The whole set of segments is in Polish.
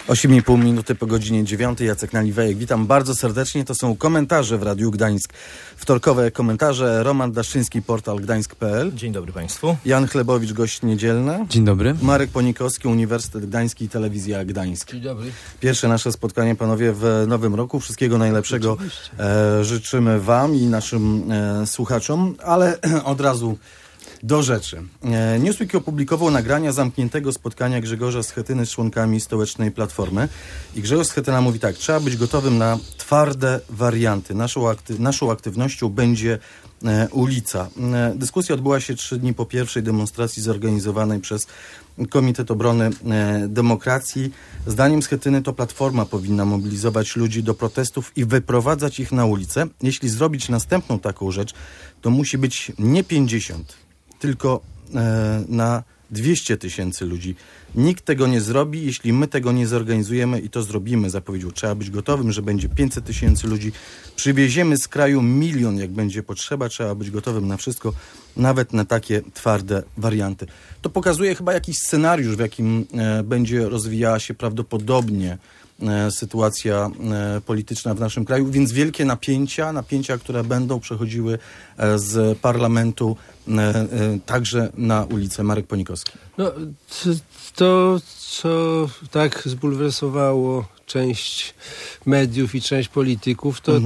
8,5 minuty po godzinie 9. Jacek Naliwejek. Witam bardzo serdecznie. To są komentarze w Radiu Gdańsk. Wtorkowe komentarze. Roman Daszczyński, portal gdańsk.pl. Dzień dobry Państwu. Jan Chlebowicz, gość niedzielny. Dzień dobry. Marek Ponikowski, Uniwersytet Gdański i Telewizja Gdańsk. Dzień dobry. Pierwsze nasze spotkanie, panowie, w nowym roku. Wszystkiego najlepszego życzymy wam i naszym słuchaczom, ale od razu do rzeczy. Newsweek opublikował nagrania zamkniętego spotkania Grzegorza Schetyny z członkami stołecznej Platformy. I Grzegorz Schetyna mówi tak: trzeba być gotowym na twarde warianty. Naszą aktywnością będzie ulica. Dyskusja odbyła się 3 dni po pierwszej demonstracji zorganizowanej przez Komitet Obrony Demokracji. Zdaniem Schetyny to Platforma powinna mobilizować ludzi do protestów i wyprowadzać ich na ulicę. Jeśli zrobić następną taką rzecz, to musi być nie 50, tylko na 200 tysięcy ludzi. Nikt tego nie zrobi, jeśli my tego nie zorganizujemy i to zrobimy, zapowiedział. Trzeba być gotowym, że będzie 500 tysięcy ludzi. Przywieziemy z kraju 1 milion, jak będzie potrzeba. Trzeba być gotowym na wszystko, nawet na takie twarde warianty. To pokazuje chyba jakiś scenariusz, w jakim będzie rozwijała się prawdopodobnie sytuacja polityczna w naszym kraju, więc wielkie napięcia, które będą przechodziły z parlamentu także na ulicę. Marek Ponikowski. No, to, co tak zbulwersowało część mediów i część polityków, to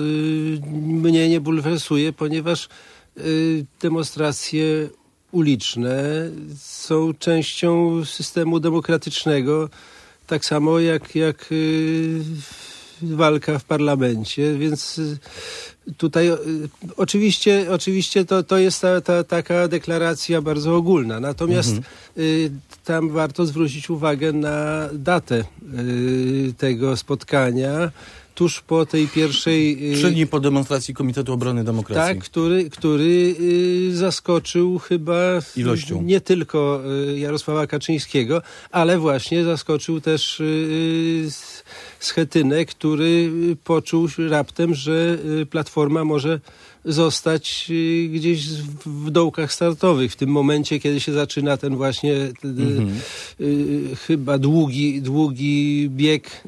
mnie nie bulwersuje, ponieważ demonstracje uliczne są częścią systemu demokratycznego, tak samo jak walka w parlamencie, więc tutaj oczywiście to jest taka deklaracja bardzo ogólna. Natomiast tam warto zwrócić uwagę na datę tego spotkania. Tuż po tej pierwszej... 3 dni po demonstracji Komitetu Obrony Demokracji. Tak, który zaskoczył chyba ilością. Nie tylko Jarosława Kaczyńskiego, ale właśnie zaskoczył też Schetynę, który poczuł raptem, że Platforma może zostać gdzieś w dołkach startowych. W tym momencie, kiedy się zaczyna ten właśnie chyba długi bieg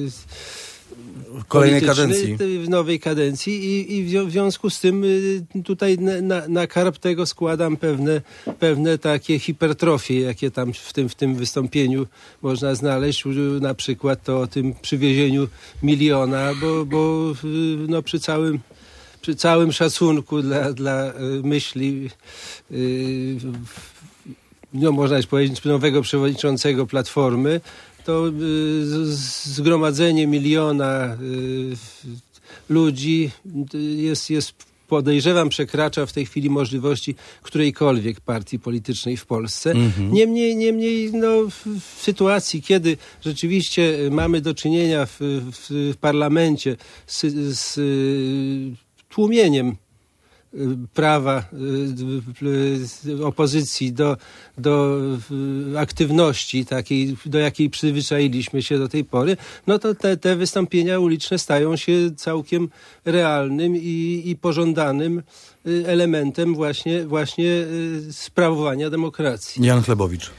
kolejnej kadencji. W nowej kadencji i w związku z tym tutaj na karb tego składam pewne takie hipertrofie, jakie tam w tym wystąpieniu można znaleźć. Na przykład to o tym przywiezieniu 1 miliona, bo no przy całym szacunku dla myśli no można powiedzieć nowego przewodniczącego Platformy, to zgromadzenie 1 miliona ludzi jest podejrzewam, przekracza w tej chwili możliwości którejkolwiek partii politycznej w Polsce. Niemniej no, w sytuacji, kiedy rzeczywiście mamy do czynienia w parlamencie z tłumieniem prawa opozycji do aktywności takiej, do jakiej przyzwyczailiśmy się do tej pory, no to te wystąpienia uliczne stają się całkiem realnym i pożądanym elementem właśnie sprawowania demokracji. Jan Chlebowicz.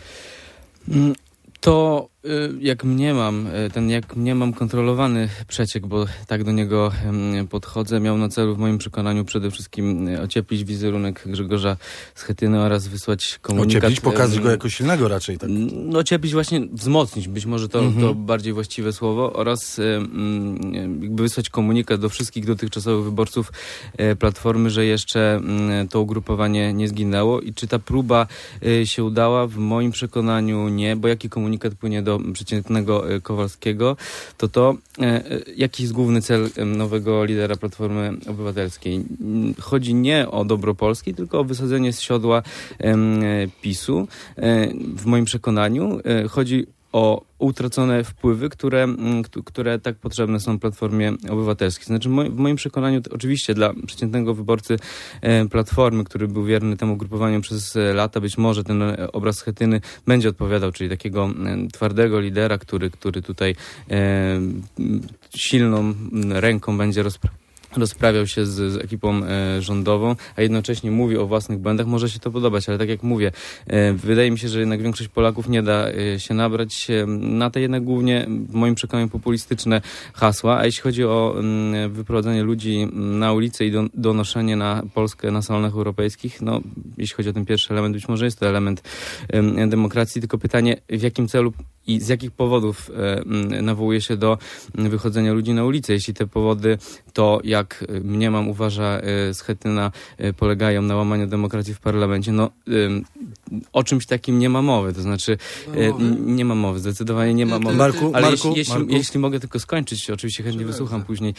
To jak mniemam kontrolowany przeciek, bo tak do niego podchodzę, miał na celu w moim przekonaniu przede wszystkim ocieplić wizerunek Grzegorza Schetyny oraz wysłać komunikat. Ocieplić, pokazać go jako silnego raczej, tak? No ocieplić, właśnie wzmocnić, być może to bardziej właściwe słowo, oraz jakby wysłać komunikat do wszystkich dotychczasowych wyborców Platformy, że jeszcze to ugrupowanie nie zginęło. I czy ta próba się udała? W moim przekonaniu nie, bo jaki komunikat płynie do przeciętnego Kowalskiego, to jaki jest główny cel nowego lidera Platformy Obywatelskiej? Chodzi nie o dobro Polski, tylko o wysadzenie z siodła PiS-u. W moim przekonaniu chodzi o utracone wpływy, które tak potrzebne są Platformie Obywatelskiej. Znaczy w moim przekonaniu oczywiście dla przeciętnego wyborcy Platformy, który był wierny temu grupowaniu przez lata, być może ten obraz Schetyny będzie odpowiadał, czyli takiego twardego lidera, który tutaj silną ręką będzie rozprawiał się z ekipą rządową, a jednocześnie mówi o własnych błędach, może się to podobać, ale tak jak mówię, wydaje mi się, że jednak większość Polaków nie da się nabrać na te jednak głównie, w moim przekonaniu, populistyczne hasła, a jeśli chodzi o wyprowadzenie ludzi na ulicę i donoszenie na Polskę na salonach europejskich, no jeśli chodzi o ten pierwszy element, być może jest to element demokracji, tylko pytanie, w jakim celu i z jakich powodów nawołuje się do wychodzenia ludzi na ulicę. Jeśli te powody to, jak mniemam, uważa Schetyna, polegają na łamaniu demokracji w parlamencie, no o czymś takim nie ma mowy. To znaczy nie ma mowy, zdecydowanie nie ma mowy. Marku, ale Marku. jeśli mogę tylko skończyć, oczywiście chętnie wysłucham później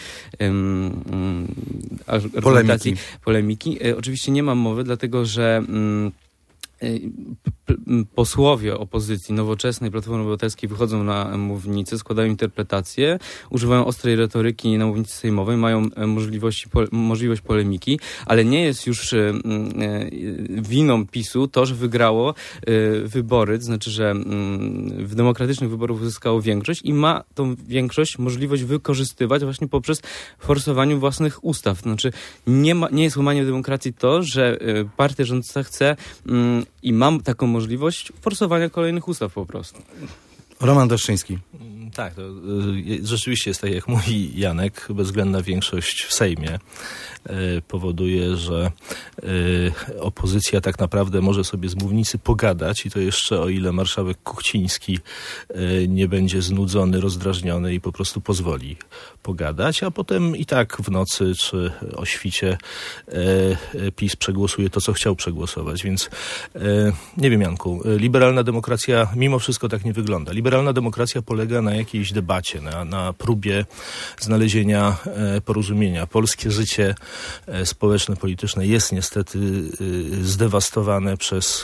argumentacji, polemiki. Oczywiście nie mam mowy, dlatego że posłowie opozycji Nowoczesnej, Platformy Obywatelskiej wychodzą na mównicę, składają interpretacje, używają ostrej retoryki na mównicy sejmowej, mają możliwość polemiki, ale nie jest już winą PiS-u to, że wygrało wybory, to znaczy, że w demokratycznych wyborach uzyskało większość i ma tą większość możliwość wykorzystywać właśnie poprzez forsowanie własnych ustaw. To znaczy nie jest łamaniem demokracji to, że partia rządząca chce i mam taką możliwość forsowania kolejnych ustaw po prostu. Roman Daszczyński. Tak, to rzeczywiście jest tak, jak mówi Janek, bezwzględna większość w Sejmie powoduje, że opozycja tak naprawdę może sobie z mównicy pogadać i to jeszcze o ile marszałek Kuchciński nie będzie znudzony, rozdrażniony i po prostu pozwoli pogadać, a potem i tak w nocy czy o świcie PiS przegłosuje to, co chciał przegłosować. Więc nie wiem, Janku, liberalna demokracja mimo wszystko tak nie wygląda. Liberalna demokracja polega na jakiejś debacie, na próbie znalezienia porozumienia. Polskie życie społeczne, polityczne jest niestety zdewastowane przez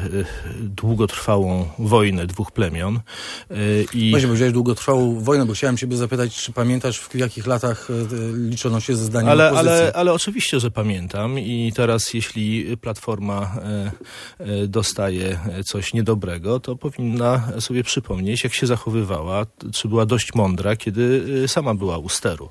długotrwałą wojnę dwóch plemion. Właśnie powiedziałeś długotrwałą wojnę, bo chciałem ciebie zapytać, czy pamiętasz, w jakich latach liczono się ze zdaniem opozycji? Ale oczywiście, że pamiętam i teraz jeśli Platforma dostaje coś niedobrego, to powinna sobie przypomnieć, jak się zachowywała, czy była dość mądra, kiedy sama była u steru.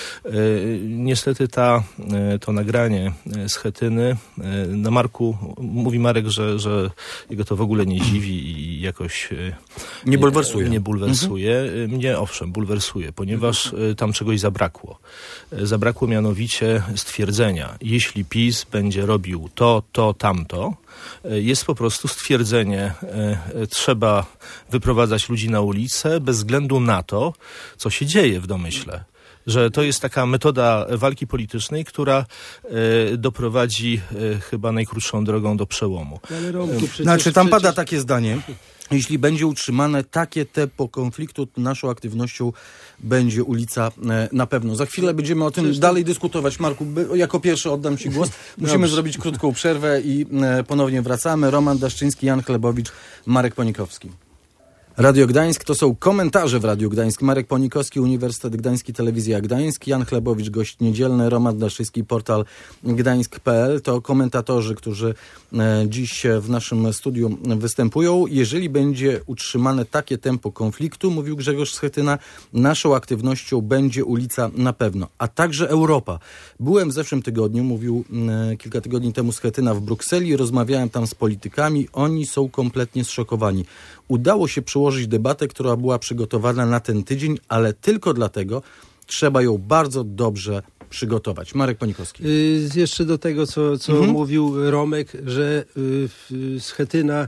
Niestety to nagranie Schetyny na Marku, mówi Marek, że jego to w ogóle nie dziwi i jakoś nie bulwersuje. Nie bulwersuje. Mnie owszem, bulwersuje, ponieważ tam czegoś zabrakło. Zabrakło mianowicie stwierdzenia, jeśli PiS będzie robił to, tamto, jest po prostu stwierdzenie, trzeba wyprowadzać ludzi na ulicę bez względu na to, co się dzieje w domyśle. Że to jest taka metoda walki politycznej, która doprowadzi chyba najkrótszą drogą do przełomu. Znaczy tam pada takie zdanie, jeśli będzie utrzymane takie tempo konfliktu, naszą aktywnością będzie ulica na pewno. Za chwilę będziemy o tym dalej dyskutować. Marku, jako pierwszy oddam ci głos. Musimy zrobić krótką przerwę i ponownie wracamy. Roman Daszczyński, Jan Chlebowicz, Marek Ponikowski. Radio Gdańsk, to są komentarze w Radiu Gdańsk. Marek Ponikowski, Uniwersytet Gdański, Telewizja Gdańsk, Jan Chlebowicz, gość niedzielny, Roman Daszczyński, portal gdańsk.pl. To komentatorzy, którzy dziś w naszym studiu występują. Jeżeli będzie utrzymane takie tempo konfliktu, mówił Grzegorz Schetyna, naszą aktywnością będzie ulica na pewno, a także Europa. Byłem w zeszłym tygodniu, mówił kilka tygodni temu Schetyna, w Brukseli, rozmawiałem tam z politykami, oni są kompletnie zszokowani. Udało się przełożyć debatę, która była przygotowana na ten tydzień, ale tylko dlatego trzeba ją bardzo dobrze przygotować. Marek Ponikowski. Jeszcze do tego, co mówił Romek, że Schetyna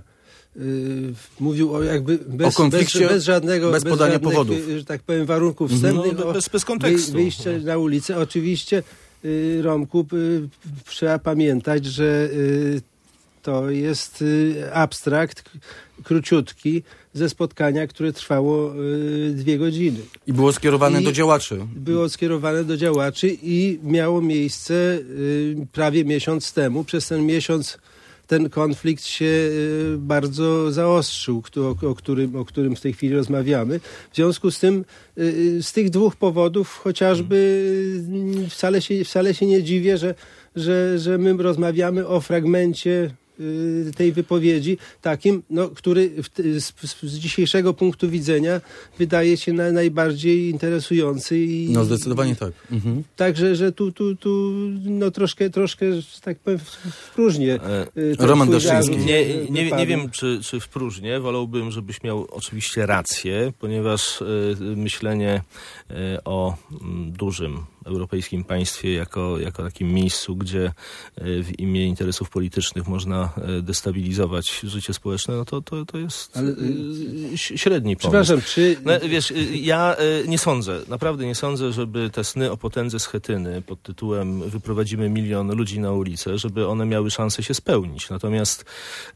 mówił o jakby bez żadnego bez podania powodów, że tak powiem, warunków wstępnych, bez kontekstu. Wyjście na ulicę. Oczywiście, Romku, trzeba pamiętać, że to jest abstrakt króciutki ze spotkania, które trwało 2 godziny. I było skierowane do działaczy. Było skierowane do działaczy i miało miejsce prawie miesiąc temu. Przez ten miesiąc ten konflikt się bardzo zaostrzył, o którym w tej chwili rozmawiamy. W związku z tym, z tych 2 powodów chociażby wcale się nie dziwię, że my rozmawiamy o fragmencie tej wypowiedzi takim, który z dzisiejszego punktu widzenia wydaje się najbardziej interesujący. No zdecydowanie tak. Także, że tu troszkę, że tak powiem, w próżnię. Roman Daszyński. Nie wiem, czy w próżnię. Wolałbym, żebyś miał oczywiście rację, ponieważ myślenie o dużym europejskim państwie jako takim miejscu, gdzie w imię interesów politycznych można destabilizować życie społeczne, no to jest średni pomysł. Przepraszam, czy... No, wiesz, ja nie sądzę, naprawdę nie sądzę, żeby te sny o potędze Schetyny pod tytułem wyprowadzimy 1 milion ludzi na ulicę, żeby one miały szansę się spełnić. Natomiast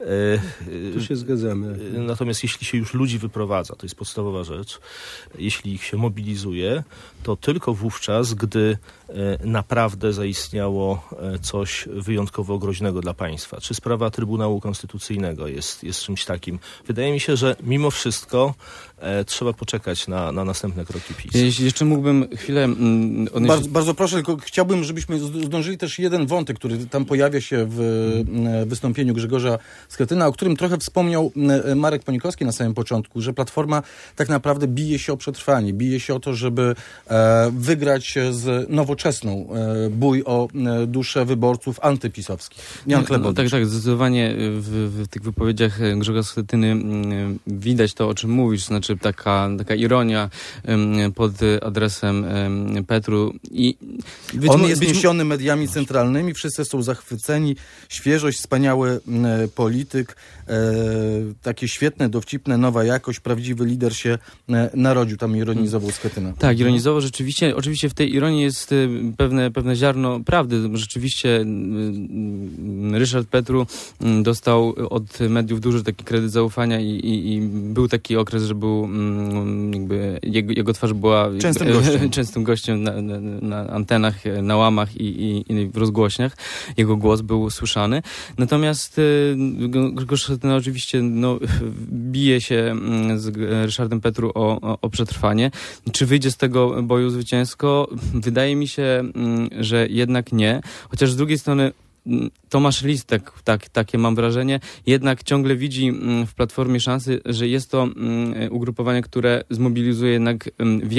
tu się zgadzamy. Natomiast jeśli się już ludzi wyprowadza, to jest podstawowa rzecz, jeśli ich się mobilizuje, to tylko wówczas, gdy naprawdę zaistniało coś wyjątkowo groźnego dla państwa. Czy sprawa Trybunału Konstytucyjnego jest czymś takim? Wydaje mi się, że mimo wszystko trzeba poczekać na następne kroki PiS. Jeśli jeszcze mógłbym chwilę... Bardzo proszę, tylko chciałbym, żebyśmy zdążyli też jeden wątek, który tam pojawia się w wystąpieniu Grzegorza Schetyna, o którym trochę wspomniał Marek Ponikowski na samym początku, że Platforma tak naprawdę bije się o przetrwanie, bije się o to, żeby wygrać z Nowoczesną bój o duszę wyborców antypisowskich. Jan Chlebowicz. Tak, zdecydowanie w tych wypowiedziach Grzegorza Schetyny widać to, o czym mówisz, znaczy taka ironia pod adresem Petru. On jest niesiony mediami centralnymi, wszyscy są zachwyceni, świeżość, wspaniały polityk, takie świetne, dowcipne, nowa jakość, prawdziwy lider się narodził, tam ironizował Schetyna. Tak, ironizował rzeczywiście. Oczywiście w tej ironii jest pewne ziarno prawdy. Rzeczywiście Ryszard Petru dostał od mediów duży taki kredyt zaufania i był taki okres, że był jego twarz była częstym gościem na antenach, na łamach i w rozgłośniach. Jego głos był słyszany. Natomiast Grzegorz Schetyna oczywiście bije się z Ryszardem Petru o przetrwanie. Czy wyjdzie z tego boju zwycięsko? Wydaje mi się, że jednak nie. Chociaż z drugiej strony Tomasz Lis, takie mam wrażenie, jednak ciągle widzi w Platformie szansy, że jest to ugrupowanie, które zmobilizuje jednak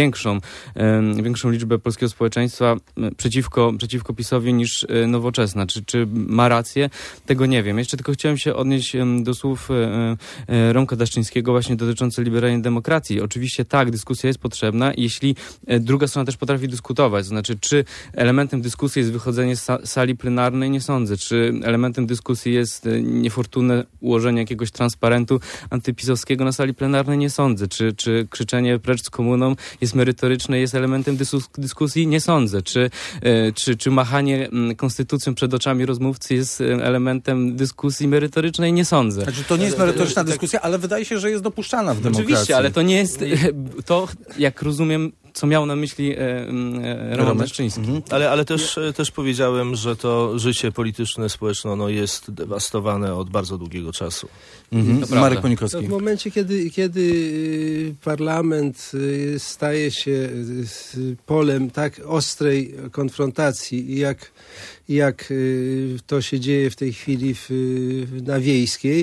większą liczbę polskiego społeczeństwa przeciwko PiS-owi niż Nowoczesna. Czy ma rację? Tego nie wiem. Jeszcze tylko chciałem się odnieść do słów Romka Daszczyńskiego właśnie dotyczące liberalnej demokracji. Oczywiście tak, dyskusja jest potrzebna, jeśli druga strona też potrafi dyskutować. Znaczy, czy elementem dyskusji jest wychodzenie z sali plenarnej? Nie sądzę. Czy elementem dyskusji jest niefortunne ułożenie jakiegoś transparentu antypisowskiego na sali plenarnej? Nie sądzę. Czy krzyczenie precz z komuną jest merytoryczne, jest elementem dyskusji? Nie sądzę. Czy machanie konstytucją przed oczami rozmówcy jest elementem dyskusji merytorycznej? Nie sądzę. Znaczy, to nie jest merytoryczna dyskusja, ale wydaje się, że jest dopuszczalna w demokracji. Oczywiście, ale to nie jest to, jak rozumiem, co miał na myśli Roman Daszczyński. Ale też powiedziałem, że to życie polityczne, społeczne jest dewastowane od bardzo długiego czasu. Marek Ponikowski. W momencie, kiedy parlament staje się polem tak ostrej konfrontacji, jak to się dzieje w tej chwili na Wiejskiej,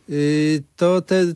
to te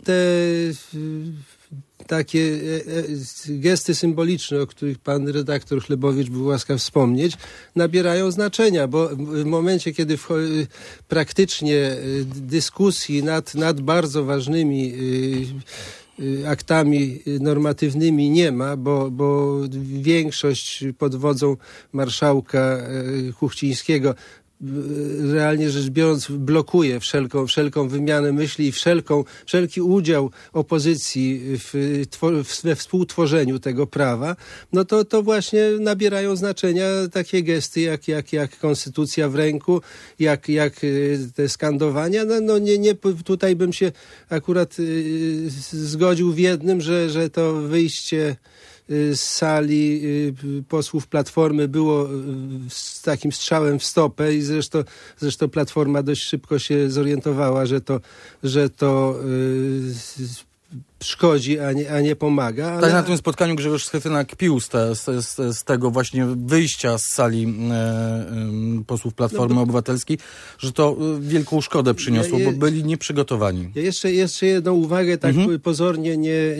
takie gesty symboliczne, o których pan redaktor Chlebowicz był łaskaw wspomnieć, nabierają znaczenia, bo w momencie, kiedy praktycznie dyskusji nad bardzo ważnymi aktami normatywnymi nie ma, bo większość pod wodzą marszałka Kuchcińskiego realnie rzecz biorąc blokuje wszelką wymianę myśli i wszelki udział opozycji we współtworzeniu tego prawa, no to właśnie nabierają znaczenia takie gesty jak konstytucja w ręku, jak te skandowania. Nie, tutaj bym się akurat zgodził w jednym, że to wyjście z sali posłów Platformy było z takim strzałem w stopę i zresztą Platforma dość szybko się zorientowała, że to szkodzi, a nie pomaga. Ale... Tak, na tym spotkaniu Grzegorz Schetyna kpił z tego właśnie wyjścia z sali posłów Platformy Obywatelskiej, że to wielką szkodę przyniosło, bo byli nieprzygotowani. Ja jeszcze jedną uwagę tak pozornie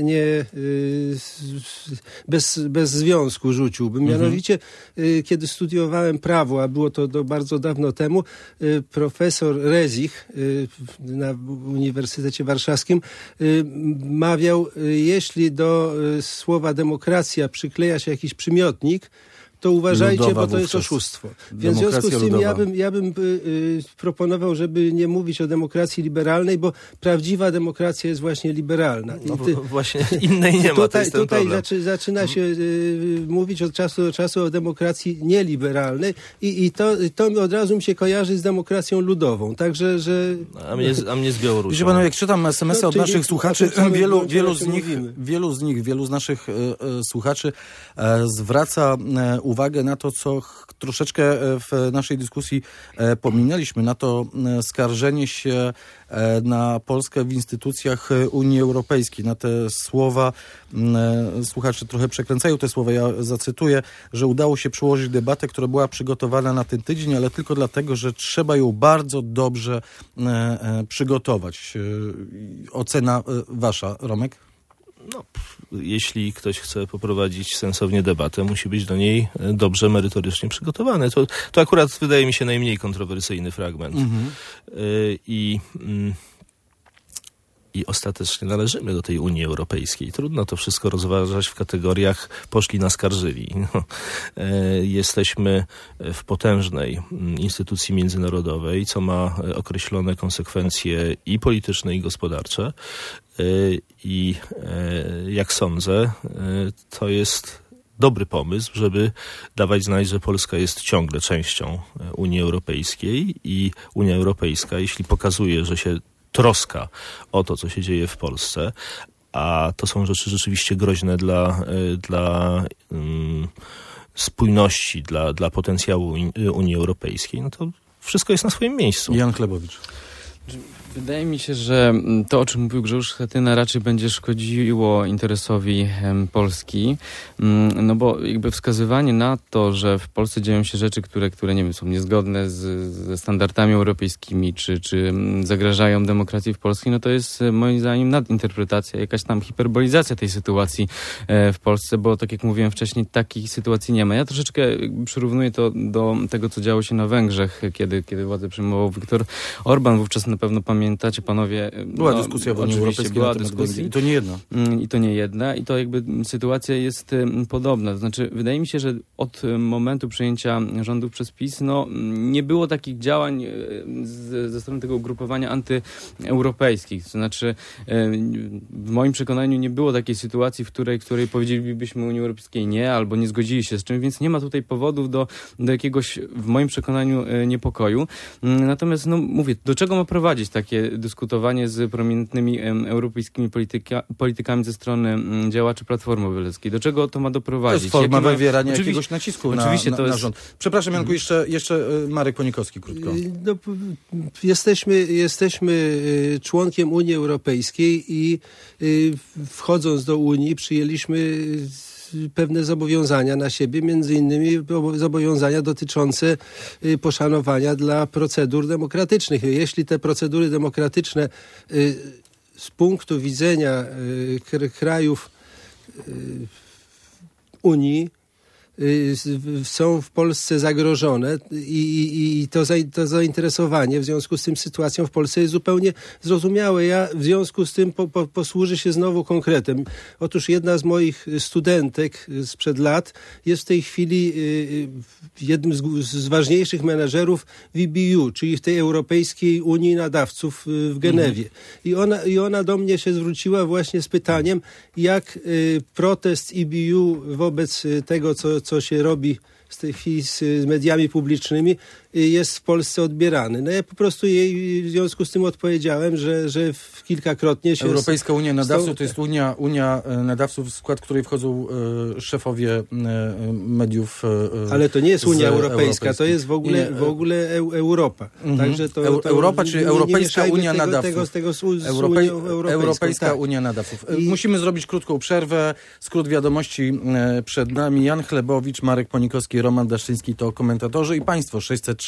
bez związku rzuciłbym. Mianowicie, kiedy studiowałem prawo, a było to bardzo dawno temu, profesor Rezich na Uniwersytecie Warszawskim mawiał, jeśli do słowa demokracja przykleja się jakiś przymiotnik, to uważajcie, ludowa, bo to jest oszustwo. Więc w związku z tym ja bym proponował, żeby nie mówić o demokracji liberalnej, bo prawdziwa demokracja jest właśnie liberalna. Właśnie innej nie ma, to jest ten tutaj problem. zaczyna się mówić od czasu do czasu o demokracji nieliberalnej i to od razu mi się kojarzy z demokracją ludową. Także, że... A mnie z Białorusią. Wiecie panowie, jak czytam SMS-y od naszych słuchaczy, wielu z naszych słuchaczy zwraca uwagę na to, co troszeczkę w naszej dyskusji pominęliśmy, na to skarżenie się na Polskę w instytucjach Unii Europejskiej, na te słowa, słuchacze trochę przekręcają te słowa, ja zacytuję, że udało się przełożyć debatę, która była przygotowana na ten tydzień, ale tylko dlatego, że trzeba ją bardzo dobrze przygotować. Ocena wasza, Romek? No, jeśli ktoś chce poprowadzić sensownie debatę, musi być do niej dobrze merytorycznie przygotowany. To akurat wydaje mi się najmniej kontrowersyjny fragment. I ostatecznie należymy do tej Unii Europejskiej. Trudno to wszystko rozważać w kategoriach poszli naskarżyli. Jesteśmy w potężnej instytucji międzynarodowej, co ma określone konsekwencje i polityczne, i gospodarcze. I jak sądzę, to jest dobry pomysł, żeby dawać znać, że Polska jest ciągle częścią Unii Europejskiej i Unia Europejska, jeśli pokazuje, że się troska o to, co się dzieje w Polsce, a to są rzeczy rzeczywiście groźne dla spójności, dla potencjału Unii Europejskiej, no to wszystko jest na swoim miejscu. Jan Chlebowicz. Wydaje mi się, że to, o czym mówił Grzegorz Schetyna, raczej będzie szkodziło interesowi Polski, no bo jakby wskazywanie na to, że w Polsce dzieją się rzeczy, które nie wiem, są niezgodne ze standardami europejskimi, czy zagrażają demokracji w Polsce, no to jest moim zdaniem nadinterpretacja, jakaś tam hiperbolizacja tej sytuacji w Polsce, bo tak jak mówiłem wcześniej, takich sytuacji nie ma. Ja troszeczkę przyrównuję to do tego, co działo się na Węgrzech, kiedy władzę przejmował Viktor Orban. Wówczas na pewno pamiętacie panowie... Była dyskusja w Unii Europejskiej. Była dyskusja. I to nie jedna. I to nie jedna. I to jakby sytuacja jest podobna. To znaczy, wydaje mi się, że od momentu przejęcia rządów przez PiS, no, nie było takich działań ze strony tego ugrupowania antyeuropejskich. To znaczy, w moim przekonaniu nie było takiej sytuacji, w której powiedzielibyśmy Unii Europejskiej nie, albo nie zgodzili się z czymś, więc nie ma tutaj powodów do jakiegoś, w moim przekonaniu, niepokoju. Natomiast, no mówię, do czego ma prowadzić takie dyskutowanie z prominentnymi europejskimi politykami ze strony działaczy Platformy Obywatelskiej? Do czego to ma doprowadzić? To jest forma wywierania jakiegoś nacisku na rząd. Przepraszam, Janku, jeszcze Marek Ponikowski krótko. No, jesteśmy członkiem Unii Europejskiej i wchodząc do Unii przyjęliśmy pewne zobowiązania na siebie, między innymi zobowiązania dotyczące poszanowania dla procedur demokratycznych. Jeśli te procedury demokratyczne z punktu widzenia krajów Unii są w Polsce zagrożone i to zainteresowanie w związku z tym sytuacją w Polsce jest zupełnie zrozumiałe. Ja w związku z tym posłużę się znowu konkretem. Otóż jedna z moich studentek sprzed lat jest w tej chwili jednym z ważniejszych menedżerów w EBU, czyli w tej Europejskiej Unii Nadawców w Genewie. I ona do mnie się zwróciła właśnie z pytaniem, jak protest EBU wobec tego, co się robi w tej chwili z mediami publicznymi jest w Polsce odbierany. No ja po prostu jej w związku z tym odpowiedziałem, że kilkakrotnie się... Europejska Unia Nadawców to jest Unia Nadawców, w skład której wchodzą szefowie mediów. Ale to nie jest Unia Europejska, to jest w ogóle Europa. Także to Europa, czyli Europejska Unia Nadawców. Europejska tak. Unia Nadawców. Musimy zrobić krótką przerwę. Skrót wiadomości przed nami. Jan Chlebowicz, Marek Ponikowski, Roman Daszczyński to komentatorzy i państwo 603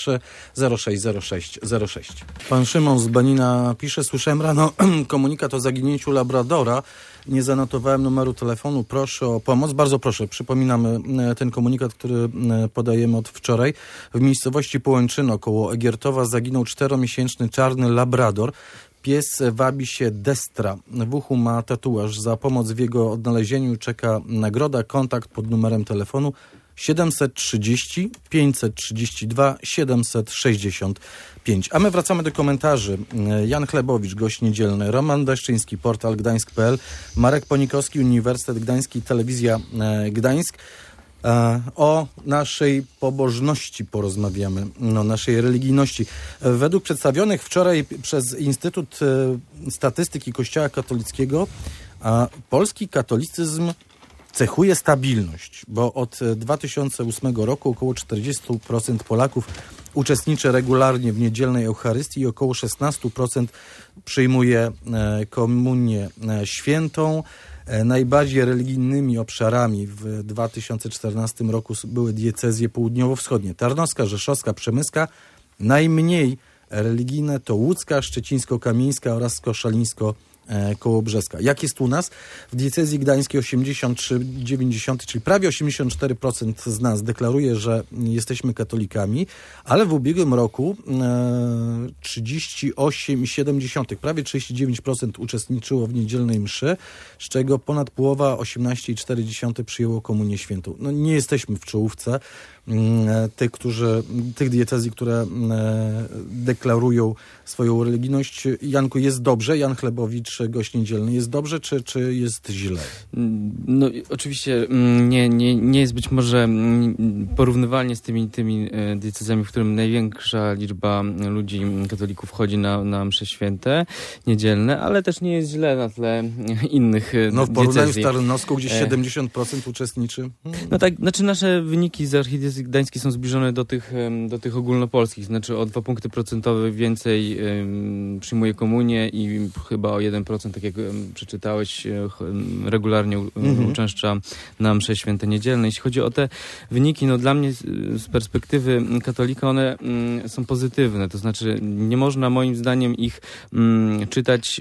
060606. Pan Szymon z Banina pisze, słyszałem rano komunikat o zaginięciu labradora. Nie zanotowałem numeru telefonu. Proszę o pomoc. Bardzo proszę. Przypominamy ten komunikat, który podajemy od wczoraj. W miejscowości Połęczyno koło Egiertowa zaginął 4-miesięczny czarny labrador. Pies wabi się Destra. W uchu ma tatuaż. Za pomoc w jego odnalezieniu czeka nagroda. Kontakt pod numerem telefonu 730 532 765. A my wracamy do komentarzy. Jan Chlebowicz, gość niedzielny, Roman Daszczyński, portal gdańsk.pl, Marek Ponikowski, Uniwersytet Gdański, Telewizja Gdańsk. O naszej pobożności porozmawiamy, o naszej religijności. Według przedstawionych wczoraj przez Instytut Statystyki Kościoła Katolickiego polski katolicyzm cechuje stabilność, bo od 2008 roku około 40% Polaków uczestniczy regularnie w niedzielnej Eucharystii i około 16% przyjmuje komunię świętą. Najbardziej religijnymi obszarami w 2014 roku były diecezje południowo-wschodnie. Tarnowska, Rzeszowska, Przemyska. Najmniej religijne to Łódzka, Szczecińsko-Kamieńska oraz Koszalińsko-Kołobrzeska. Jak jest u nas? W diecezji gdańskiej 83,90, czyli prawie 84% z nas deklaruje, że jesteśmy katolikami, ale w ubiegłym roku 38,7, prawie 39% uczestniczyło w niedzielnej mszy, z czego ponad połowa, 18,4 przyjęło komunię świętą. No, nie jesteśmy w czołówce tych diecezji, które deklarują swoją religijność. Janku, jest dobrze? Jan Chlebowicz, gość niedzielny, jest dobrze, czy jest źle? No oczywiście nie jest być może porównywalnie z tymi diecezjami, w którym największa liczba ludzi, katolików chodzi na msze święte, niedzielne, ale też nie jest źle na tle innych No w porównaniu diecezji. z Tarnowską, gdzie 70% uczestniczy. No tak, znaczy nasze wyniki z archidiecezji gdańskiej są zbliżone do tych ogólnopolskich, znaczy o 2 punkty procentowe więcej przyjmuje komunię i chyba o 1%, tak jak przeczytałeś, regularnie uczęszcza na msze święte niedzielne. Jeśli chodzi o te wyniki, no dla mnie z perspektywy katolika one są pozytywne, to znaczy nie można moim zdaniem ich czytać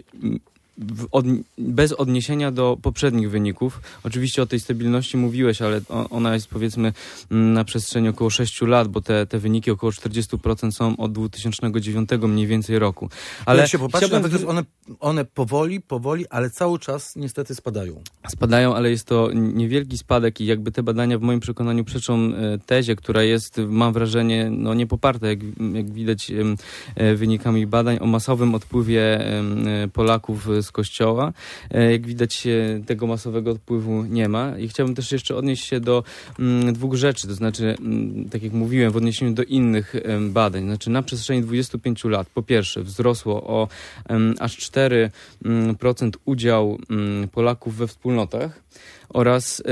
bez odniesienia do poprzednich wyników. Oczywiście o tej stabilności mówiłeś, ale ona jest powiedzmy na przestrzeni około 6 lat, bo te wyniki około 40% są od 2009 mniej więcej roku. Ale jak się popatrzy, one powoli, ale cały czas niestety spadają. Spadają, ale jest to niewielki spadek i jakby te badania w moim przekonaniu przeczą tezie, która jest, mam wrażenie, no nie poparta, jak widać wynikami badań, o masowym odpływie Polaków z kościoła. Jak widać, tego masowego odpływu nie ma. I chciałbym też jeszcze odnieść się do 2 rzeczy, to znaczy, tak jak mówiłem, w odniesieniu do innych badań. Znaczy na przestrzeni 25 lat, po pierwsze, wzrosło o aż 4% udział Polaków we wspólnotach oraz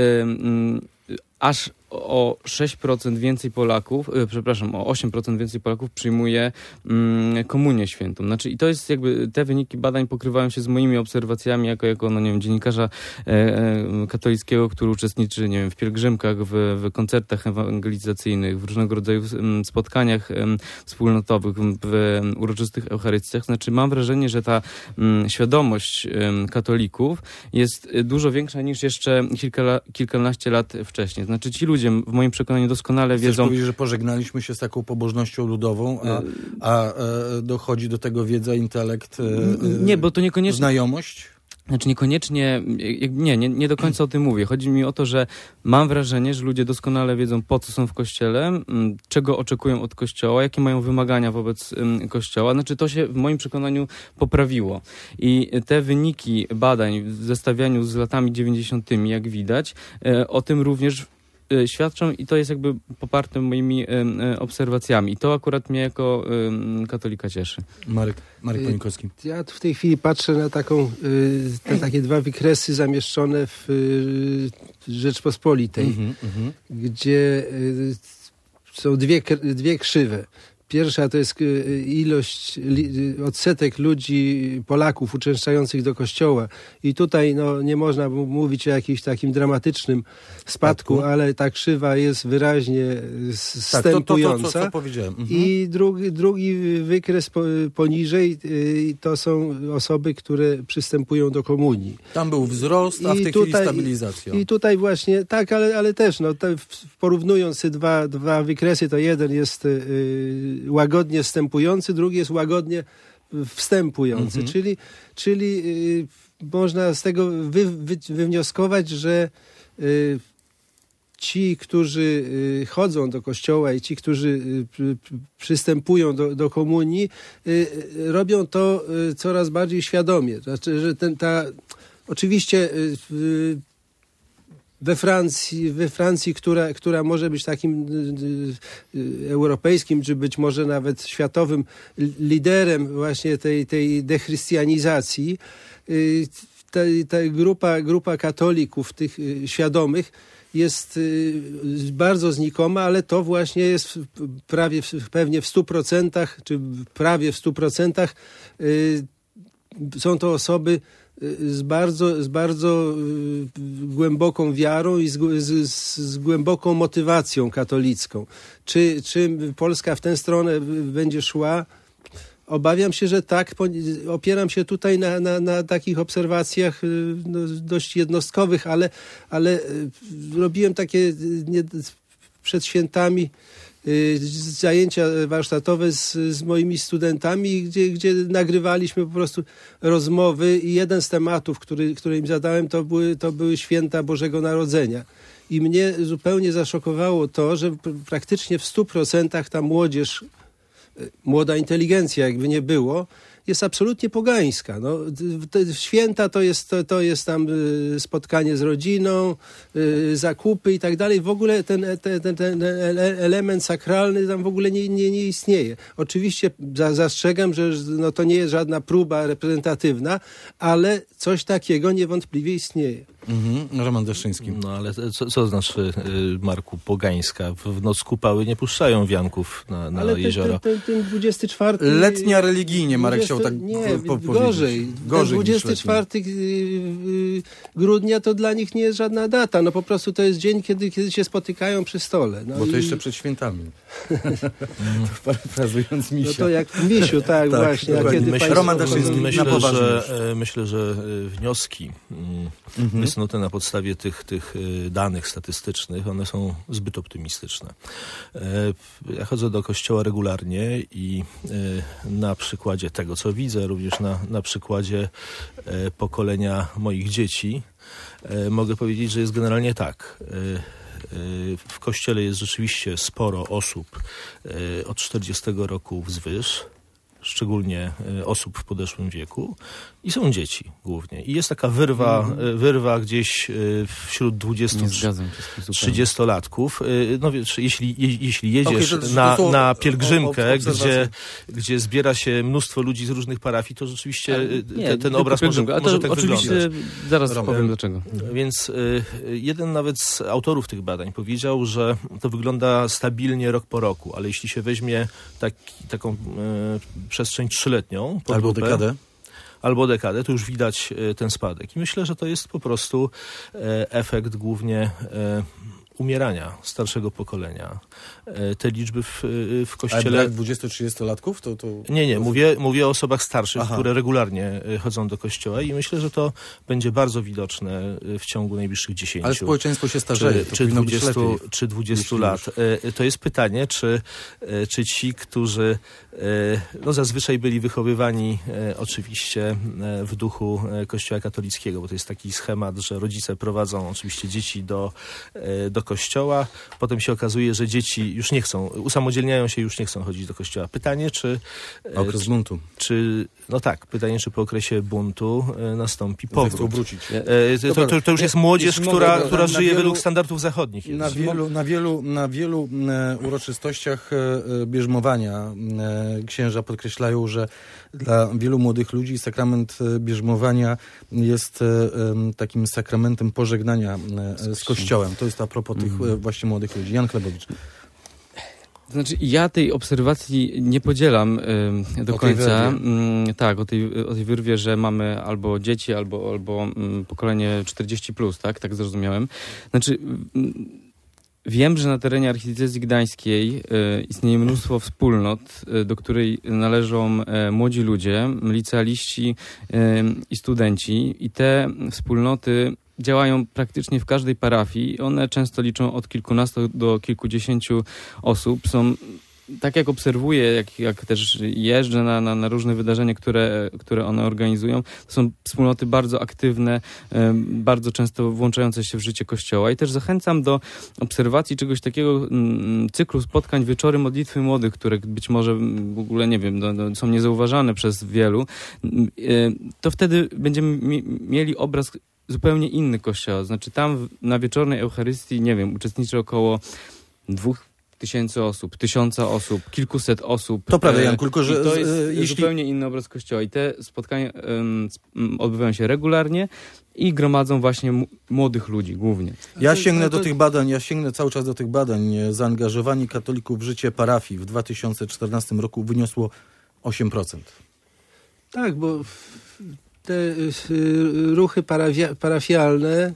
aż o 6% więcej Polaków, o 8% więcej Polaków przyjmuje komunię świętą. Znaczy, i to jest jakby, te wyniki badań pokrywają się z moimi obserwacjami jako no nie wiem, dziennikarza katolickiego, który uczestniczy, nie wiem, w pielgrzymkach, w koncertach ewangelizacyjnych, w różnego rodzaju spotkaniach wspólnotowych, w uroczystych Eucharystiach. Znaczy, mam wrażenie, że ta świadomość katolików jest dużo większa niż jeszcze kilkanaście lat wcześniej. Znaczy, ci ludzie w moim przekonaniu doskonale wiedzą... Chcesz powiedzieć, że pożegnaliśmy się z taką pobożnością ludową, a dochodzi do tego wiedza, intelekt, nie, bo to niekoniecznie... znajomość? Znaczy niekoniecznie, nie do końca o tym mówię. Chodzi mi o to, że mam wrażenie, że ludzie doskonale wiedzą, po co są w Kościele, czego oczekują od Kościoła, jakie mają wymagania wobec Kościoła. Znaczy to się w moim przekonaniu poprawiło. I te wyniki badań w zestawianiu z latami 90., jak widać, o tym również świadczą i to jest jakby poparte moimi obserwacjami. I to akurat mnie jako katolika cieszy. Marek Ponikowski. Ja tu w tej chwili patrzę na takie dwa wykresy zamieszczone w Rzeczpospolitej, gdzie są dwie krzywe. Pierwsza to jest odsetek ludzi, Polaków uczęszczających do kościoła. I tutaj nie można mówić o jakimś takim dramatycznym spadku, ale ta krzywa jest wyraźnie zstępująca. Tak, to powiedziałem. I drugi wykres poniżej to są osoby, które przystępują do komunii. Tam był wzrost, a w tej chwili stabilizacja. I tutaj właśnie, tak, ale też porównując te dwa wykresy, to jeden jest łagodnie wstępujący, drugi jest łagodnie wstępujący. Czyli można z tego wywnioskować, że ci, którzy chodzą do kościoła i ci, którzy przystępują do komunii, robią to coraz bardziej świadomie. Znaczy, że oczywiście we Francji, która może być takim europejskim, czy być może nawet światowym liderem właśnie tej dechrystianizacji, ta grupa katolików, tych świadomych, jest bardzo znikoma, ale to właśnie jest pewnie w 100%, czy prawie w 100% są to osoby z bardzo głęboką wiarą i z głęboką motywacją katolicką. Czy Polska w tę stronę będzie szła? Obawiam się, że tak. Opieram się tutaj na takich obserwacjach dość jednostkowych, ale robiłem takie przed świętami zajęcia warsztatowe z moimi studentami, gdzie nagrywaliśmy po prostu rozmowy i jeden z tematów, który im zadałem, to były święta Bożego Narodzenia. I mnie zupełnie zaszokowało to, że praktycznie w 100% ta młodzież, młoda inteligencja, jakby nie było, jest absolutnie pogańska. Te święta to jest tam spotkanie z rodziną, zakupy i tak dalej. W ogóle ten element sakralny tam w ogóle nie istnieje. Oczywiście zastrzegam, że to nie jest żadna próba reprezentatywna, ale coś takiego niewątpliwie istnieje. Roman Deszczyński. No ale co znaczy, Marku, pogańska? W noc kupały nie puszczają wianków na jeziora. Ten 24... Letnia religijnie, Marek chciał tak gorzej. 24 grudnia to dla nich nie jest żadna data. Po prostu to jest dzień, kiedy się spotykają przy stole. Bo to jeszcze przed świętami. Parafrazując Misia. No to jak Misiu, tak właśnie. Roman Deszczyński, myślę, że wnioski wysnute na podstawie tych danych statystycznych, one są zbyt optymistyczne. Ja chodzę do kościoła regularnie i na przykładzie tego, co widzę, również na przykładzie pokolenia moich dzieci, mogę powiedzieć, że jest generalnie tak. W kościele jest rzeczywiście sporo osób od 40 roku wzwyż, szczególnie osób w podeszłym wieku, i są dzieci głównie. I jest taka wyrwa gdzieś wśród 20-30-latków. No wiesz, jeśli jedziesz na pielgrzymkę, gdzie zbiera się mnóstwo ludzi z różnych parafii, to rzeczywiście ten obraz może tak oczywiście wyglądać. Zaraz powiem dlaczego. Więc jeden nawet z autorów tych badań powiedział, że to wygląda stabilnie rok po roku, ale jeśli się weźmie taką przestrzeń 3-letnią, albo dekadę, to już widać ten spadek. I myślę, że to jest po prostu efekt głównie umierania starszego pokolenia. Te liczby w kościele... Ale 20-30-latków? Nie, mówię o osobach starszych, które regularnie chodzą do kościoła i myślę, że to będzie bardzo widoczne w ciągu najbliższych 10. Ale społeczeństwo się starzeje. Czy 20 lat. To jest pytanie, czy ci, którzy zazwyczaj byli wychowywani oczywiście w duchu Kościoła katolickiego, bo to jest taki schemat, że rodzice prowadzą oczywiście dzieci do kościoła, potem się okazuje, że dzieci już nie chcą, usamodzielniają się i już nie chcą chodzić do kościoła. Pytanie, czy... Okres buntu. Pytanie, czy po okresie buntu nastąpi powrót. Zechcą wrócić. To już jest młodzież, która żyje według standardów zachodnich. Na wielu uroczystościach bierzmowania księża podkreślają, że dla wielu młodych ludzi sakrament bierzmowania jest takim sakramentem pożegnania z Kościołem. To jest a propos tych właśnie młodych ludzi. Jan Chlebowicz. Znaczy, ja tej obserwacji nie podzielam do końca. Tak, o tej wyrwie, że mamy albo dzieci, albo pokolenie 40+, tak zrozumiałem. Znaczy, wiem, że na terenie archidiecezji gdańskiej istnieje mnóstwo wspólnot, do której należą młodzi ludzie, licealiści i studenci, i te wspólnoty działają praktycznie w każdej parafii. One często liczą od kilkunastu do kilkudziesięciu osób. Są, tak jak obserwuję, jak też jeżdżę na różne wydarzenia, które one organizują, to są wspólnoty bardzo aktywne, bardzo często włączające się w życie Kościoła. I też zachęcam do obserwacji czegoś takiego, cyklu spotkań Wieczory Modlitwy Młodych, które być może w ogóle, nie wiem, są niezauważane przez wielu. To wtedy będziemy mieli obraz zupełnie inny Kościoła. Znaczy tam na wieczornej Eucharystii, nie wiem, uczestniczy około 2000 osób, 1000 osób, kilkuset osób. To prawda, Janku, tylko że to jest zupełnie inny obraz Kościoła. I te spotkania odbywają się regularnie i gromadzą właśnie młodych ludzi głównie. Ja sięgnę cały czas do tych badań. Zaangażowanie katolików w życie parafii w 2014 roku wyniosło 8%. Tak, bo te ruchy parafialne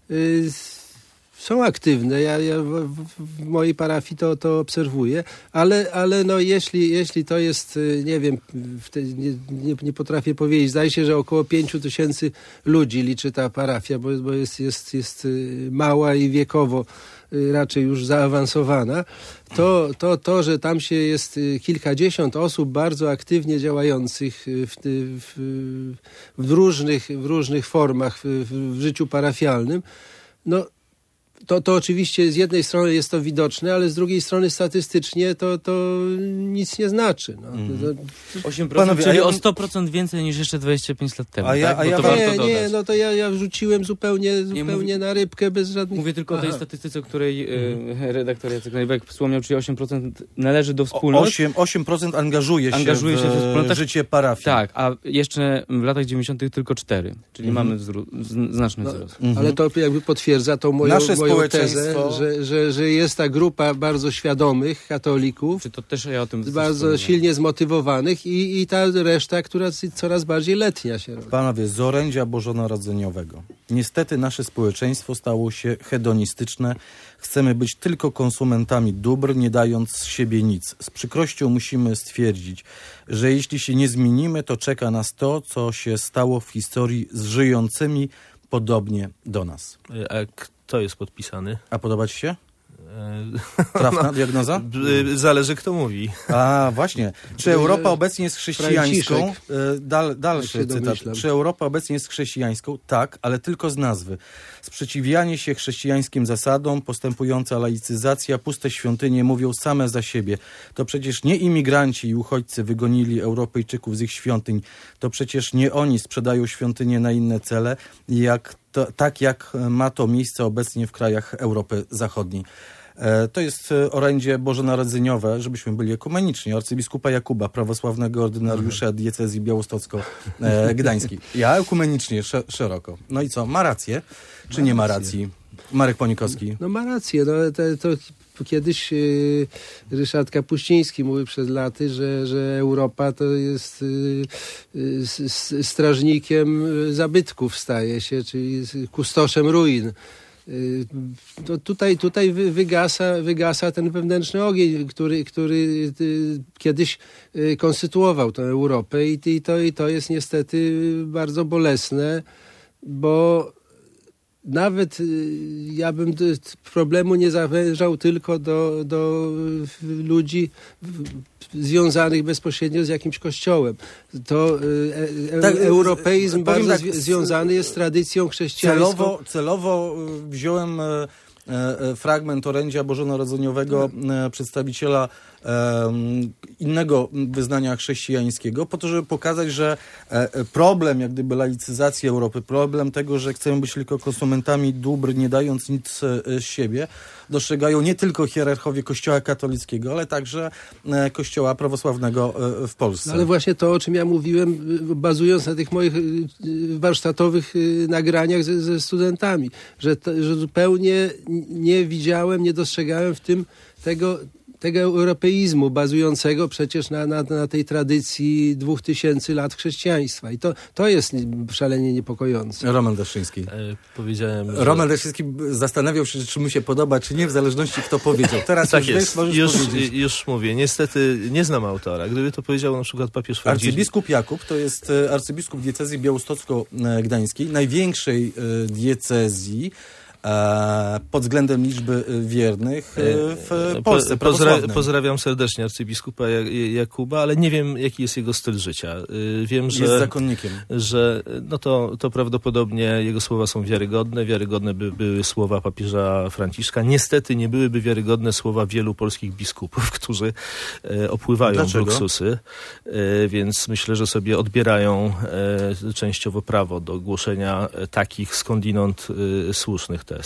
są aktywne. Ja w mojej parafii to obserwuję, ale no jeśli to jest, nie wiem, nie potrafię powiedzieć, zdaje się, że około 5000 ludzi liczy ta parafia, bo jest mała i wiekowo raczej już zaawansowana, to, że tam się jest kilkadziesiąt osób bardzo aktywnie działających w różnych formach w życiu parafialnym, no to oczywiście z jednej strony jest to widoczne, ale z drugiej strony statystycznie to nic nie znaczy. No. 8%, Panowie, czyli o 100% więcej niż jeszcze 25 lat temu. Ja wrzuciłem zupełnie na rybkę bez żadnych... Mówię tylko o tej statystyce, o której redaktor Jacek Najwek wspomniał, czyli 8% należy do wspólnot. 8% angażuje się w życie parafii. Tak, a jeszcze w latach 90. tylko 4%, czyli mamy znaczny wzrost. Ale to jakby potwierdza tą moją tezę, że jest ta grupa bardzo świadomych katolików, czy to też ja o tym bardzo silnie zmotywowanych i ta reszta, która coraz bardziej letnia się robi. Panowie, z orędzia bożonarodzeniowego. Niestety nasze społeczeństwo stało się hedonistyczne. Chcemy być tylko konsumentami dóbr, nie dając z siebie nic. Z przykrością musimy stwierdzić, że jeśli się nie zmienimy, to czeka nas to, co się stało w historii z żyjącymi podobnie do nas. Kto jest podpisany? A podoba ci się? Trafna diagnoza? Zależy, kto mówi. A, właśnie. Czy Europa obecnie jest chrześcijańską? Dalszy cytat. Czy Europa obecnie jest chrześcijańską? Tak, ale tylko z nazwy. Sprzeciwianie się chrześcijańskim zasadom, postępująca laicyzacja, puste świątynie mówią same za siebie. To przecież nie imigranci i uchodźcy wygonili Europejczyków z ich świątyń. To przecież nie oni sprzedają świątynie na inne cele, tak jak ma to miejsce obecnie w krajach Europy Zachodniej. To jest orędzie bożonarodzeniowe, żebyśmy byli ekumeniczni, arcybiskupa Jakuba, prawosławnego ordynariusza diecezji białostocko-gdańskiej. Ja ekumenicznie, szeroko. No i co, ma rację, czy nie ma racji? Marek Ponikowski. No ma rację. No, to kiedyś Ryszard Kapuściński mówił przed laty, że Europa to jest strażnikiem zabytków staje się, czyli kustoszem ruin. To tutaj wygasa ten wewnętrzny ogień, który kiedyś konstytuował tę Europę i to jest niestety bardzo bolesne, bo nawet ja bym problemu nie zawężał tylko do ludzi związanych bezpośrednio z jakimś kościołem. To europeizm bardzo związany jest z tradycją chrześcijańską. Celowo wziąłem fragment orędzia bożonarodzeniowego przedstawiciela innego wyznania chrześcijańskiego, po to, żeby pokazać, że problem jak gdyby laicyzacji Europy, problem tego, że chcemy być tylko konsumentami dóbr, nie dając nic z siebie, dostrzegają nie tylko hierarchowie Kościoła katolickiego, ale także Kościoła prawosławnego w Polsce. No ale właśnie to, o czym ja mówiłem, bazując na tych moich warsztatowych nagraniach ze studentami, że zupełnie nie widziałem, nie dostrzegałem w tym tego europeizmu bazującego przecież na tej tradycji 2000 lat chrześcijaństwa. I to jest szalenie niepokojące. Roman Daszyński. Powiedziałem, że... Roman Daszyński zastanawiał się, czy mu się podoba, czy nie, w zależności kto powiedział. Teraz tak już jest. możesz powiedzieć. Już mówię. Niestety nie znam autora. Gdyby to powiedział na przykład papież Franciszek. Arcybiskup Jakub to jest arcybiskup diecezji białostocko-gdańskiej, największej diecezji pod względem liczby wiernych w Polsce prawosławnej. Pozdrawiam serdecznie arcybiskupa Jakuba, ale nie wiem, jaki jest jego styl życia. Wiem, że... Jest zakonnikiem. Że no to prawdopodobnie jego słowa są wiarygodne. Wiarygodne były słowa papieża Franciszka. Niestety nie byłyby wiarygodne słowa wielu polskich biskupów, którzy opływają luksusy, więc myślę, że sobie odbierają częściowo prawo do głoszenia takich skądinąd słusznych tez.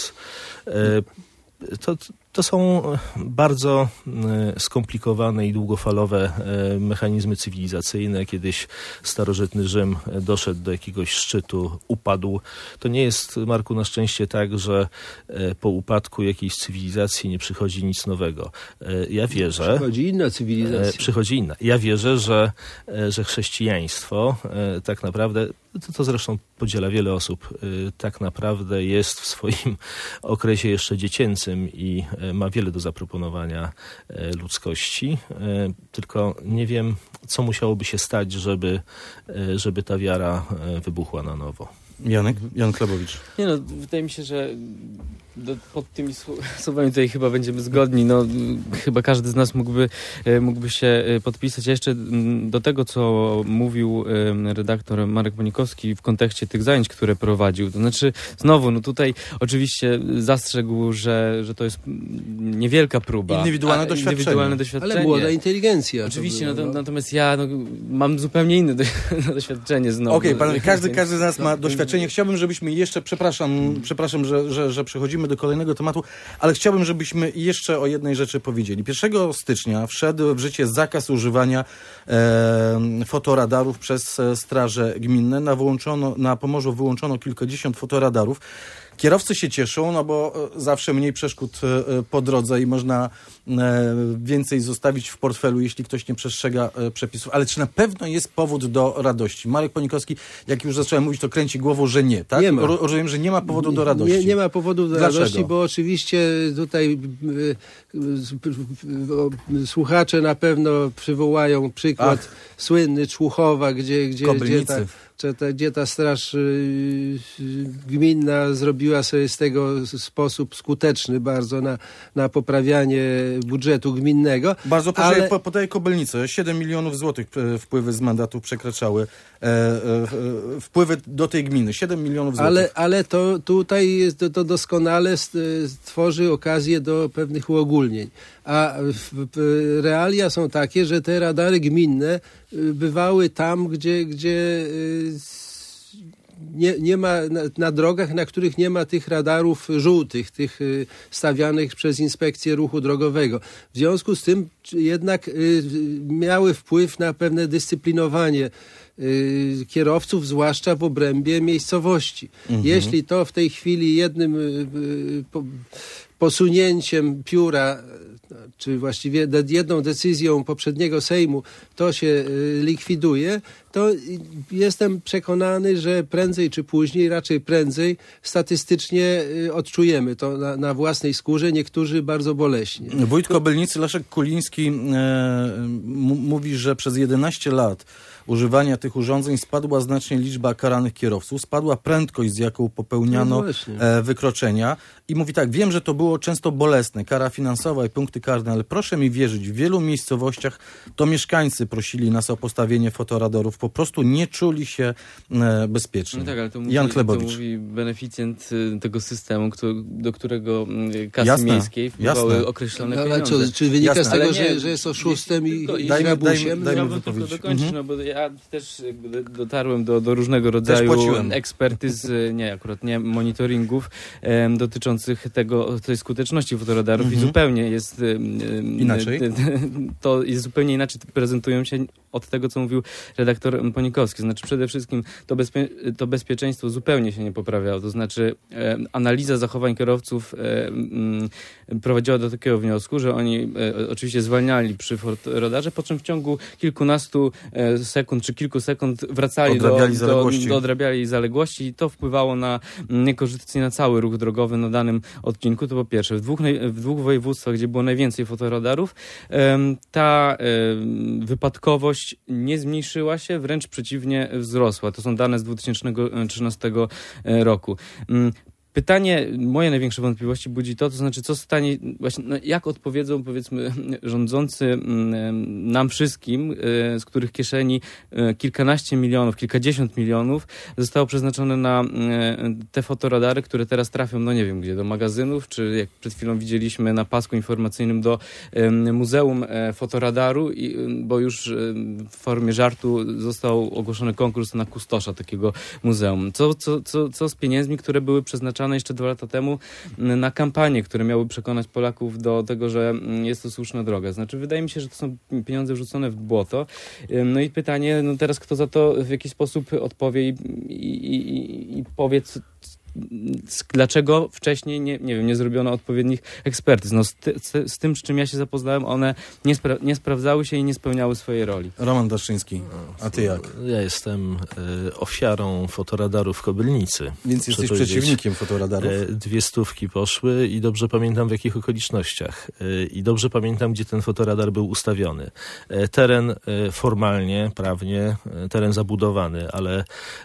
To są bardzo skomplikowane i długofalowe mechanizmy cywilizacyjne. Kiedyś starożytny Rzym doszedł do jakiegoś szczytu, upadł. To nie jest, Marku, na szczęście tak, że po upadku jakiejś cywilizacji nie przychodzi nic nowego. Ja wierzę... Przychodzi inna cywilizacja. Przychodzi inna. Ja wierzę, że chrześcijaństwo tak naprawdę, to zresztą podziela wiele osób, tak naprawdę jest w swoim okresie jeszcze dziecięcym i ma wiele do zaproponowania ludzkości. Tylko nie wiem, co musiałoby się stać, żeby ta wiara wybuchła na nowo. Jan Klebowicz. Nie no, wydaje mi się, że pod tymi słowami tutaj chyba będziemy zgodni. No, chyba każdy z nas mógłby się podpisać. A jeszcze do tego, co mówił redaktor Marek Monikowski w kontekście tych zajęć, które prowadził. To znaczy, znowu, no tutaj oczywiście zastrzegł, że to jest niewielka próba. Indywidualne doświadczenie. Ale młoda inteligencja. Oczywiście, natomiast ja mam zupełnie inne doświadczenie znowu. Okej, każdy z nas ma doświadczenie. Chciałbym, żebyśmy jeszcze, przepraszam, że przechodzimy do kolejnego tematu, ale chciałbym, żebyśmy jeszcze o jednej rzeczy powiedzieli. 1 stycznia wszedł w życie zakaz używania fotoradarów przez straże gminne. Na Pomorzu wyłączono kilkadziesiąt fotoradarów. Kierowcy się cieszą, no bo zawsze mniej przeszkód po drodze i można więcej zostawić w portfelu, jeśli ktoś nie przestrzega przepisów. Ale czy na pewno jest powód do radości? Marek Ponikowski, jak już zacząłem mówić, to kręci głową, że nie, tak? Nie ma. Rozumiem, że nie ma powodu do radości. Nie ma powodu do Dlaczego? radości, bo oczywiście tutaj słuchacze na pewno przywołają przykład słynny Człuchowa, gdzie ta straż gminna zrobiła sobie z tego sposób skuteczny bardzo na poprawianie budżetu gminnego. Bardzo proszę, podaję Kobylnicę. 7 milionów złotych wpływy z mandatów przekraczały wpływy do tej gminy. 7 milionów złotych. Ale to tutaj to doskonale tworzy okazję do pewnych uogólnień. A realia są takie, że te radary gminne bywały tam, gdzie nie ma na drogach, na których nie ma tych radarów żółtych, tych stawianych przez Inspekcję Ruchu Drogowego. W związku z tym jednak miały wpływ na pewne dyscyplinowanie kierowców, zwłaszcza w obrębie miejscowości. Jeśli to w tej chwili jednym posunięciem pióra, czy właściwie jedną decyzją poprzedniego Sejmu to się likwiduje, to jestem przekonany, że prędzej czy później, raczej prędzej, statystycznie odczujemy to na własnej skórze, niektórzy bardzo boleśnie. Wójt Kobylnicy Leszek Kuliński mówi, że przez 11 lat używania tych urządzeń, spadła znacznie liczba karanych kierowców, spadła prędkość, z jaką popełniano wykroczenia. I mówi tak, wiem, że to było często bolesne, kara finansowa i punkty karne, ale proszę mi wierzyć, w wielu miejscowościach to mieszkańcy prosili nas o postawienie fotoradarów, po prostu nie czuli się bezpiecznie. No tak, ale to mówi, Jan Chlebowicz. to mówi beneficjent tego systemu, do którego kasy miejskiej wpływały określone pieniądze. Ale czy wynika z tego, że jest oszustem i rabusiem? Ja bym tylko dokończyć, bo ja też dotarłem do różnego rodzaju ekspertyz, nie monitoringów dotyczących tej skuteczności fotoradarów i zupełnie jest inaczej. To jest zupełnie inaczej prezentują się od tego, co mówił redaktor Ponikowski. Znaczy przede wszystkim to bezpieczeństwo zupełnie się nie poprawiało. To znaczy analiza zachowań kierowców prowadziła do takiego wniosku, że oni oczywiście zwalniali przy fotoradarze, po czym w ciągu kilkunastu sekund czy kilku sekund wracali odrabiali zaległości i to wpływało niekorzystnie na cały ruch drogowy na danym odcinku. To po pierwsze. W dwóch województwach, gdzie było najwięcej fotoradarów, ta wypadkowość nie zmniejszyła się, wręcz przeciwnie wzrosła. To są dane z 2013 roku. Pytanie, moje największe wątpliwości budzi to znaczy, co stanie, właśnie, jak odpowiedzą, powiedzmy, rządzący nam wszystkim, z których kieszeni kilkanaście milionów, kilkadziesiąt milionów zostało przeznaczone na te fotoradary, które teraz trafią, nie wiem gdzie, do magazynów, czy jak przed chwilą widzieliśmy na pasku informacyjnym do Muzeum Fotoradaru, bo już w formie żartu został ogłoszony konkurs na kustosza takiego muzeum. Co z pieniędzmi, które były przeznaczane jeszcze 2 lata temu na kampanie, które miały przekonać Polaków do tego, że jest to słuszna droga. Znaczy, wydaje mi się, że to są pieniądze wrzucone w błoto. No i pytanie, teraz kto za to w jakiś sposób odpowie i powie, dlaczego wcześniej nie zrobiono odpowiednich ekspertyz. Z tym, z czym ja się zapoznałem, one nie sprawdzały się i nie spełniały swojej roli. Roman Daszczyński, a ty jak? Ja jestem ofiarą fotoradarów w Kobylnicy. Więc jesteś przeciwnikiem fotoradarów? 200 poszły i dobrze pamiętam, w jakich okolicznościach. I dobrze pamiętam, gdzie ten fotoradar był ustawiony. Teren formalnie, prawnie, teren zabudowany, ale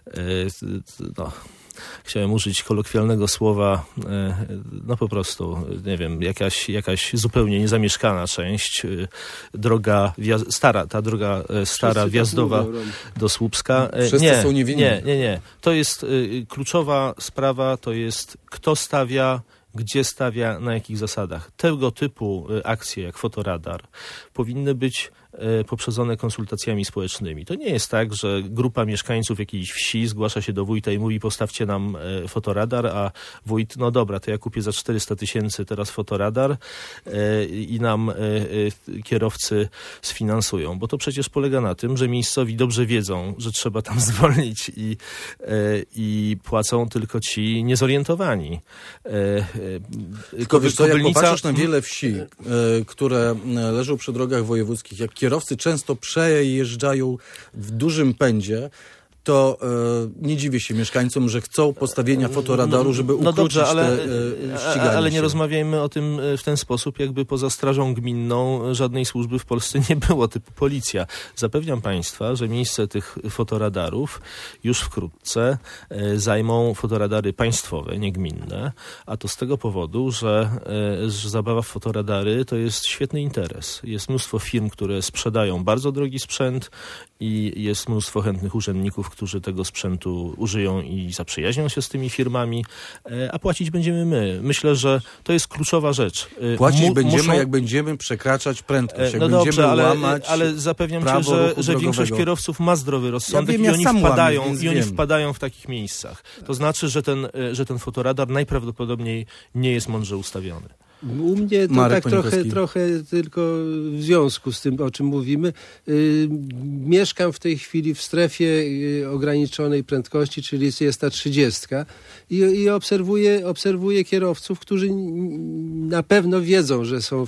chciałem użyć kolokwialnego słowa, po prostu, nie wiem, jakaś zupełnie niezamieszkana część, droga stara wjazdowa do Słupska. Wszyscy są niewinni. Nie. To jest kluczowa sprawa, to jest kto stawia, gdzie stawia, na jakich zasadach. Tego typu akcje jak fotoradar powinny być poprzedzone konsultacjami społecznymi. To nie jest tak, że grupa mieszkańców jakiejś wsi zgłasza się do wójta i mówi, postawcie nam fotoradar, a wójt, no dobra, to ja kupię za 400 000 teraz fotoradar i nam kierowcy sfinansują. Bo to przecież polega na tym, że miejscowi dobrze wiedzą, że trzeba tam zwolnić i płacą tylko ci niezorientowani. Tylko wiesz co, jak popatrzysz na wiele wsi, które leżą przy drogach wojewódzkich, jak kierowcy często przejeżdżają w dużym pędzie, to nie dziwię się mieszkańcom, że chcą postawienia fotoradaru, żeby ukrócić te ściganie ale nie się. rozmawiajmy o tym w ten sposób, jakby poza Strażą Gminną żadnej służby w Polsce nie było, typu policja. Zapewniam Państwa, że miejsce tych fotoradarów już wkrótce zajmą fotoradary państwowe, nie gminne, a to z tego powodu, że zabawa w fotoradary to jest świetny interes. Jest mnóstwo firm, które sprzedają bardzo drogi sprzęt i jest mnóstwo chętnych urzędników, którzy tego sprzętu użyją i zaprzyjaźnią się z tymi firmami, a płacić będziemy my. Myślę, że to jest kluczowa rzecz. Płacić będziemy, jak będziemy przekraczać prędkość, jak będziemy łamać ale zapewniam cię, że większość kierowców ma zdrowy rozsądek i oni wpadają w takich miejscach. To znaczy, że ten fotoradar najprawdopodobniej nie jest mądrze ustawiony. U mnie to Marek tak trochę tylko w związku z tym, o czym mówimy. Mieszkam w tej chwili w strefie ograniczonej prędkości, czyli jest ta 30 i obserwuję kierowców, którzy na pewno wiedzą, że są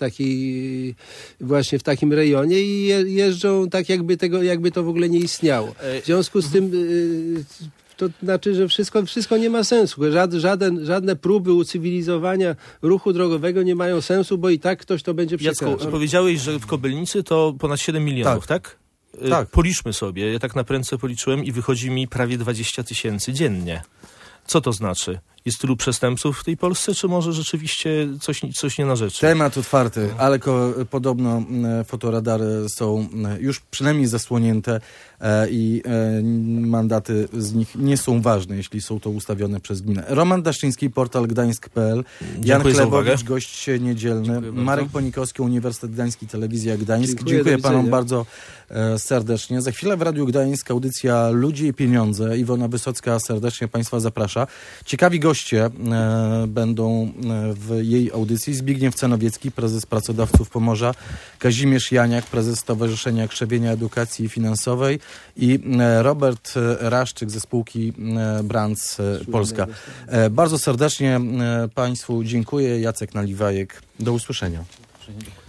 właśnie w takim rejonie i jeżdżą tak, jakby to w ogóle nie istniało. W związku z tym to znaczy, że wszystko nie ma sensu. Żadne próby ucywilizowania ruchu drogowego nie mają sensu, bo i tak ktoś to będzie przekraczał. Jacku, powiedziałeś, że w Kobylnicy to ponad 7 milionów, tak? Tak. Policzmy sobie, ja tak na prędce policzyłem i wychodzi mi prawie 20 000 dziennie. Co to znaczy? Jest tylu przestępców w tej Polsce, czy może rzeczywiście coś nie na rzeczy? Temat otwarty, ale podobno fotoradary są już przynajmniej zasłonięte i mandaty z nich nie są ważne, jeśli są to ustawione przez gminę. Roman Daszczyński, portal gdańsk.pl, Jan Chlebowicz, gość niedzielny, Marek Ponikowski, Uniwersytet Gdański, Telewizja Gdańsk. Dziękuję panom bardzo serdecznie. Za chwilę w Radiu Gdańsk audycja Ludzie i Pieniądze. Iwona Wysocka serdecznie państwa zaprasza. Ciekawi goście będą w jej audycji. Zbigniew Cenowiecki, prezes Pracodawców Pomorza, Kazimierz Janiak, prezes Stowarzyszenia Krzewienia Edukacji Finansowej i Robert Raszczyk ze spółki Brands Polska. Bardzo serdecznie państwu dziękuję. Jacek Naliwajek. Do usłyszenia.